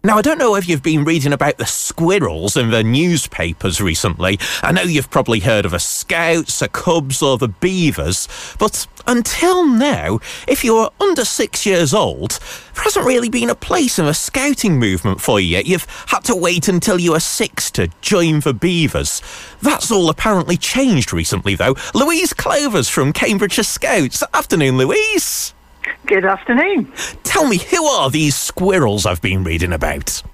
Now, I don't know if you've been reading about the squirrels in the newspapers recently. I know you've probably heard of the Scouts, the Cubs or the Beavers, but until now, if you're under 6 years old, there hasn't really been a place in the scouting movement for you yet. You've had to wait until you were 6 to join the Beavers. That's all apparently changed recently, though. Louise Clovers from Cambridgeshire Scouts. Afternoon, Louise. Good afternoon. Tell me, who are these squirrels I've been reading about?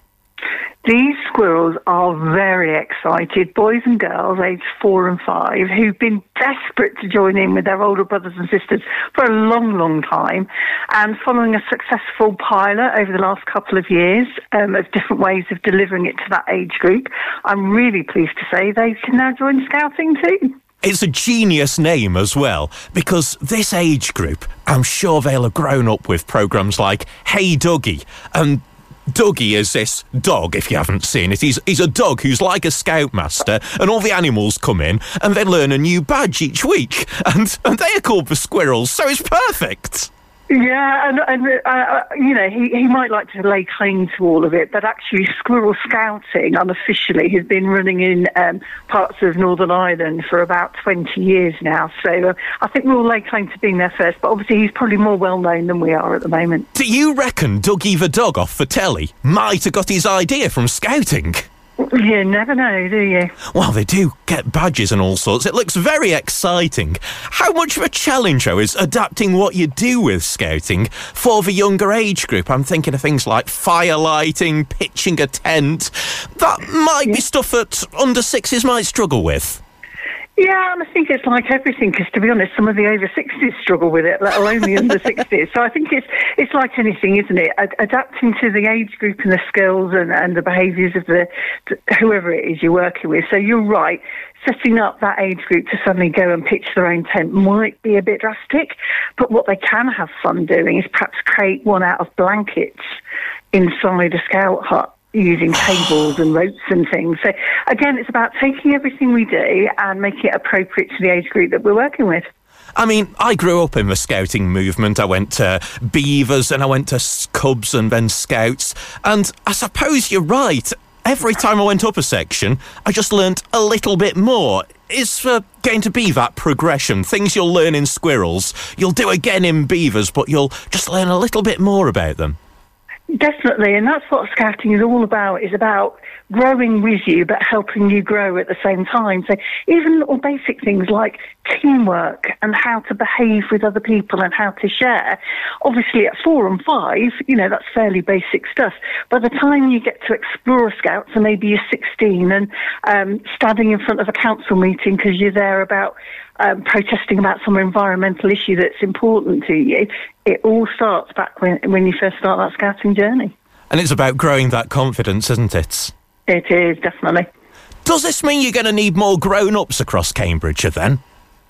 These squirrels are very excited, boys and girls aged 4 and 5, who've been desperate to join in with their older brothers and sisters for a long, long time. And following a successful pilot over the last couple of years of different ways of delivering it to that age group, I'm really pleased to say they can now join Scouting too. It's a genius name as well, because this age group, I'm sure they'll have grown up with programmes like Hey Dougie, and Dougie is this dog, if you haven't seen it. He's a dog who's like a scoutmaster, and all the animals come in and they learn a new badge each week, and they are called the squirrels, so it's perfect. Yeah, and you know, he might like to lay claim to all of it, but actually Squirrel Scouting unofficially has been running in parts of Northern Ireland for about 20 years now. So I think we'll lay claim to being there first, but obviously he's probably more well-known than we are at the moment. Do you reckon Dougie the dog off the telly might have got his idea from scouting? You never know, do you? Well, they do get badges and all sorts. It looks very exciting. How much of a challenge, though, is adapting what you do with scouting for the younger age group? I'm thinking of things like firelighting, pitching a tent. That might be stuff that under sixes might struggle with. Yeah, and I think it's like everything, because to be honest, some of the over 60s struggle with it, let alone the under 60s. So I think it's like anything, isn't it? Adapting to the age group and the skills and the behaviours of whoever it is you're working with. So you're right, setting up that age group to suddenly go and pitch their own tent might be a bit drastic, but what they can have fun doing is perhaps create one out of blankets inside a scout hut, using cables and ropes and things. So again, it's about taking everything we do and making it appropriate to the age group that we're working with. I mean, I grew up in the scouting movement. I went to Beavers and I went to Cubs and then Scouts. And I suppose you're right. Every time I went up a section, I just learnt a little bit more. Is going to be that progression. Things you'll learn in squirrels, you'll do again in beavers, but you'll just learn a little bit more about them. Definitely, and that's what scouting is all about. Is about growing with you, but helping you grow at the same time. So even little basic things like teamwork and how to behave with other people and how to share. Obviously, at 4 and 5, you know, that's fairly basic stuff. By the time you get to Explorer Scouts, and maybe you're 16 and standing in front of a council meeting because you're there about protesting about some environmental issue that's important to you, it all starts back when you first start that scouting journey. And it's about growing that confidence, isn't it? It is, definitely. Does this mean you're going to need more grown-ups across Cambridgeshire then?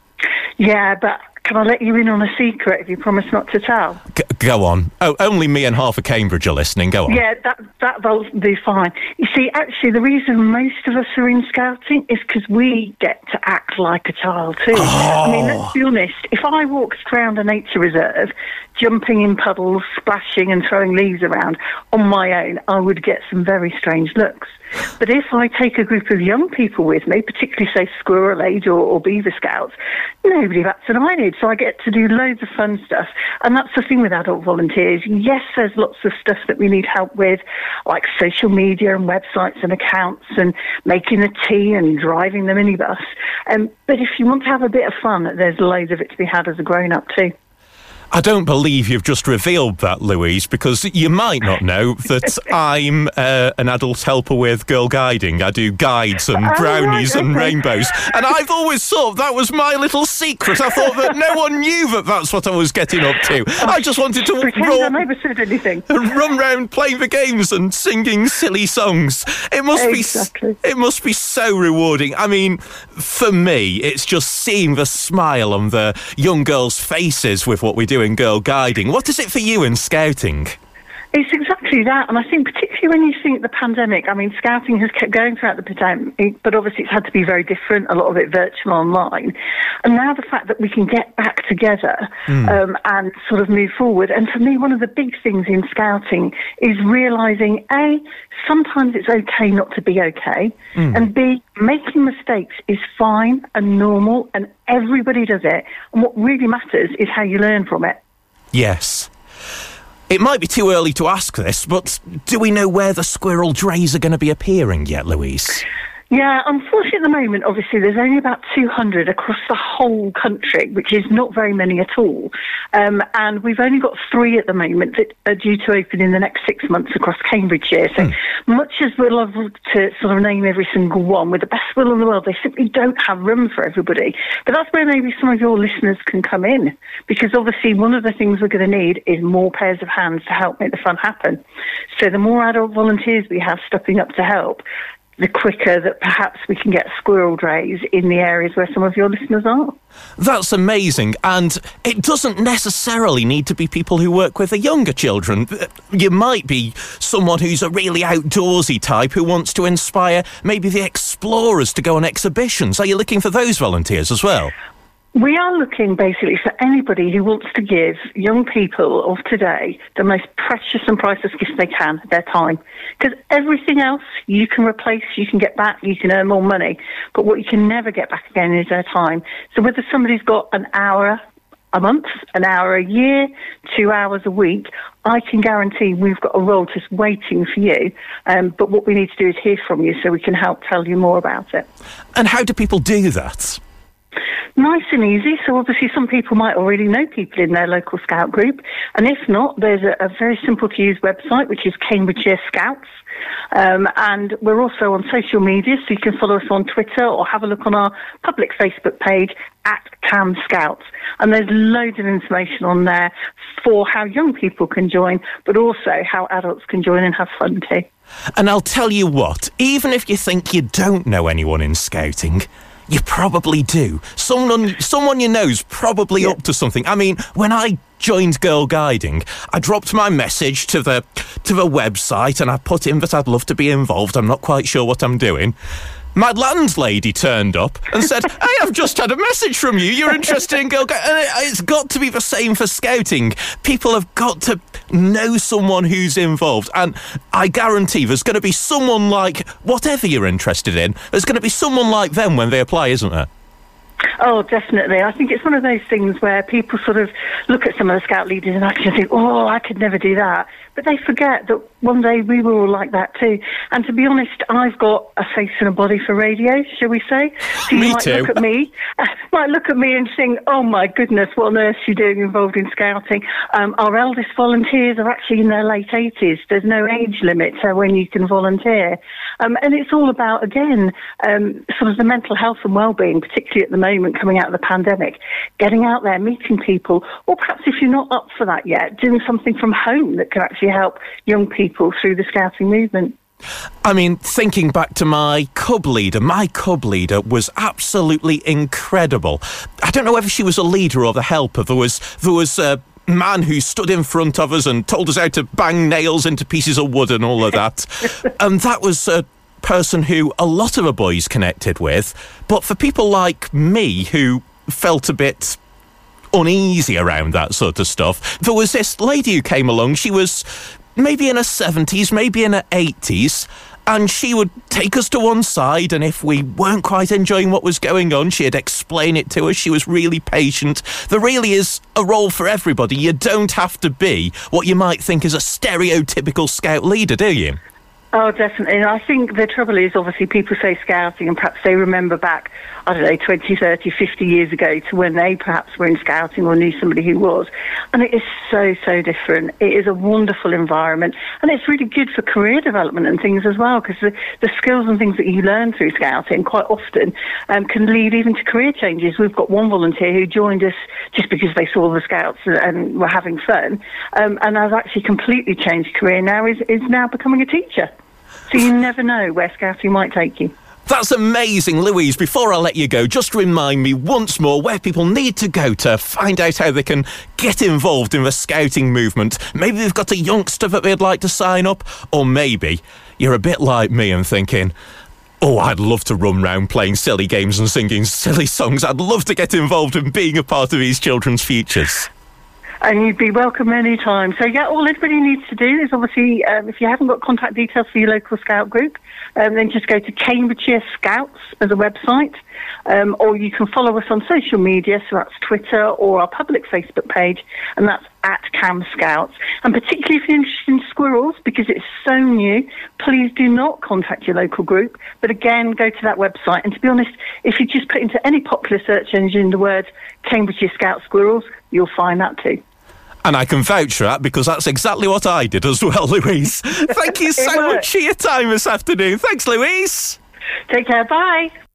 Yeah, but can I let you in on a secret if you promise not to tell? Go on. Oh, only me and half of Cambridge are listening. Go on. Yeah, that'll be fine. You see, actually, the reason most of us are in scouting is because we get to act like a child too. Oh. I mean, let's be honest. If I walked around a nature reserve, jumping in puddles, splashing and throwing leaves around on my own, I would get some very strange looks. But if I take a group of young people with me, particularly, say, Squirrel Age or Beaver Scouts, nobody bats an eyelid. So I get to do loads of fun stuff. And that's the thing with adult volunteers. Yes, there's lots of stuff that we need help with, like social media and websites and accounts and making the tea and driving the minibus. But if you want to have a bit of fun, there's loads of it to be had as a grown-up too. I don't believe you've just revealed that, Louise, because you might not know that I'm an adult helper with Girl Guiding. I do guides and brownies and rainbows. And I've always thought that was my little secret. I thought that no one knew that that's what I was getting up to. I just wanted to I never said anything. Run round playing the games and singing silly songs. It must be so rewarding. I mean, for me, it's just seeing the smile on the young girls' faces with what we do in Girl Guiding. What is it for you in scouting? It's exactly exactly that. And I think particularly when you think the pandemic, I mean, scouting has kept going throughout the pandemic, but obviously it's had to be very different, a lot of it virtual online. And now the fact that we can get back together and sort of move forward. And for me, one of the big things in scouting is realising, A, sometimes it's okay not to be okay, and B, making mistakes is fine and normal and everybody does it. And what really matters is how you learn from it. Yes. It might be too early to ask this, but do we know where the squirrel drays are going to be appearing yet, Louise? Yeah, unfortunately at the moment, obviously, there's only about 200 across the whole country, which is not very many at all. And we've only got 3 at the moment that are due to open in the next 6 months across Cambridgeshire. So much as we'd love to sort of name every single one, with the best will in the world, they simply don't have room for everybody. But that's where maybe some of your listeners can come in, because obviously one of the things we're going to need is more pairs of hands to help make the fun happen. So the more adult volunteers we have stepping up to help, the quicker that perhaps we can get squirrel drays in the areas where some of your listeners are. That's amazing, and it doesn't necessarily need to be people who work with the younger children. You might be someone who's a really outdoorsy type who wants to inspire maybe the explorers to go on exhibitions. Are you looking for those volunteers as well? We are looking basically for anybody who wants to give young people of today the most precious and priceless gift they can, their time. Because everything else you can replace, you can get back, you can earn more money. But what you can never get back again is their time. So whether somebody's got an hour a month, an hour a year, 2 hours a week, I can guarantee we've got a role just waiting for you. But what we need to do is hear from you so we can help tell you more about it. And how do people do that? Nice and easy. So obviously some people might already know people in their local scout group. And if not, there's a very simple to use website, which is Cambridgeshire Scouts. And we're also on social media, so you can follow us on Twitter or have a look on our public Facebook page at Cam Scouts. And there's loads of information on there for how young people can join, but also how adults can join and have fun too. And I'll tell you what, even if you think you don't know anyone in scouting, you probably do. Someone you know's probably up to something. I mean, when I joined Girl Guiding, I dropped my message to the website and I put in that I'd love to be involved. I'm not quite sure what I'm doing. My landlady turned up and said, "Hey, I've just had a message from you. You're interested in Girl Guiding." And it's got to be the same for scouting. People have got to know someone who's involved. And I guarantee there's going to be someone like, whatever you're interested in, there's going to be someone like them when they apply, isn't there? Oh, definitely. I think it's one of those things where people sort of look at some of the scout leaders and actually think, oh, I could never do that. But they forget that one day we were all like that too. And to be honest, I've got a face and a body for radio, shall we say? So you might look at me and think, oh my goodness, what on earth are you doing involved in scouting? Our eldest volunteers are actually in their late 80s. There's no age limit to when you can volunteer. And it's all about, again, sort of the mental health and well-being, particularly at the moment coming out of the pandemic, getting out there, meeting people, or perhaps if you're not up for that yet, doing something from home that can actually help young people through the scouting movement. I mean, thinking back to my cub leader was absolutely incredible. I don't know whether she was a leader or the helper. There was a man who stood in front of us and told us how to bang nails into pieces of wood and all of that. And that was a person who a lot of the boys connected with. But for people like me who felt a bit uneasy around that sort of stuff, there was this lady who came along. She was maybe in her 70s, maybe in her 80s, and she would take us to one side, and if we weren't quite enjoying what was going on, she'd explain it to us. She was really patient. There really is a role for everybody. You don't have to be what you might think is a stereotypical scout leader, do you? Oh, definitely. And I think the trouble is, obviously, people say scouting and perhaps they remember back, 20, 30, 50 years ago to when they perhaps were in scouting or knew somebody who was. And it is so, so different. It is a wonderful environment. And it's really good for career development and things as well, because the skills and things that you learn through scouting quite often can lead even to career changes. We've got one volunteer who joined us just because they saw the scouts and were having fun, and has actually completely changed career now, is now becoming a teacher. So you never know where scouting might take you. That's amazing, Louise. Before I let you go, just remind me once more where people need to go to find out how they can get involved in the scouting movement. Maybe they've got a youngster that they'd like to sign up, or maybe you're a bit like me and thinking, oh, I'd love to run round playing silly games and singing silly songs. I'd love to get involved in being a part of these children's futures. And you'd be welcome any time. So, yeah, all everybody needs to do is obviously, if you haven't got contact details for your local scout group, then just go to Cambridgeshire Scouts as a website, or you can follow us on social media, so that's Twitter or our public Facebook page, and that's @Cam Scouts. And particularly if you're interested in squirrels, because it's so new, please do not contact your local group, but again, go to that website. And to be honest, if you just put into any popular search engine the word Cambridgeshire Scout Squirrels, you'll find that too. And I can vouch for that because that's exactly what I did as well, Louise. Thank you so much for your time this afternoon. Thanks, Louise. Take care. Bye.